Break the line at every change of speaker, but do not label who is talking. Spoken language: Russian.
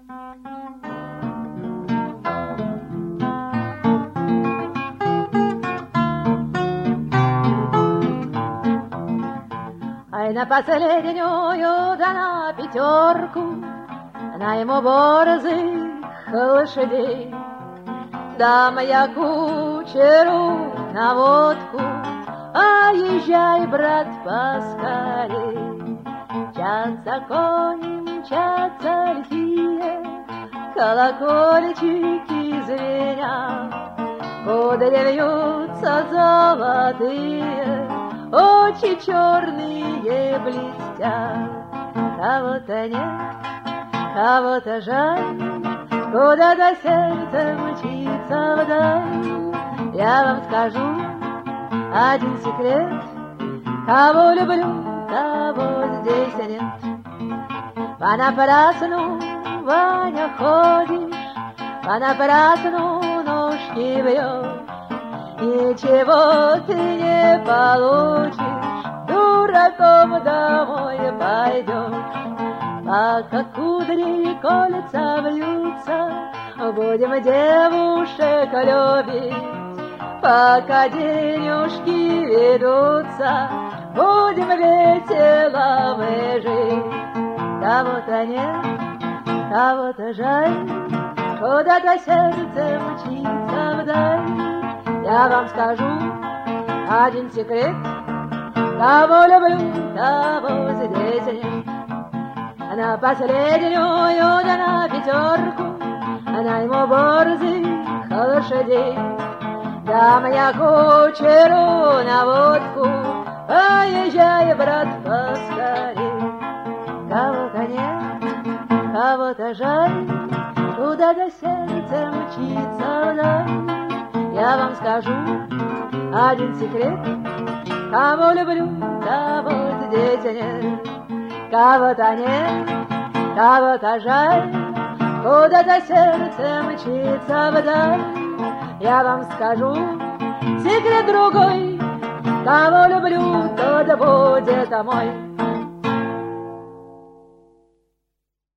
Ай, на последнюю да на пятерку, на ему борзых лошадей. Дам я кучеру на водку, а езжай, брат, поскорей. Мчатся кони, мчатся лихие, колокольчики звенят, кудри вьются золотые, очи черные блестят. Кого-то нет, кого-то жаль, куда-то сердце мчится вдаль. Я вам скажу один секрет: кого люблю, того здесь нет. Понапрасну, Ваня, ходишь, понапрасну ножки бьешь, ничего ты не получишь, дураком домой пойдешь. Пока кудри кольца вьются, будем девушек любить. Пока денежки ведутся, будем весело мы жить. Кого-то нет, кого-то жаль, куда-то сердце мчится вдаль. Я вам скажу один секрет: кого люблю, того здесь нет. На последнюю да на пятерку, на ему борзых лошадей. Дам я кучеру на водку, а езжай, брат, поскорей. Кого-то нет, кого-то жаль, куда-то сердце мчится вдаль. Я вам скажу один секрет: кого люблю, того здесь нет. Кого-то нет, кого-то жаль, куда-то сердце мчится вдаль. Я вам скажу секрет другой: кого люблю, тот будет мой.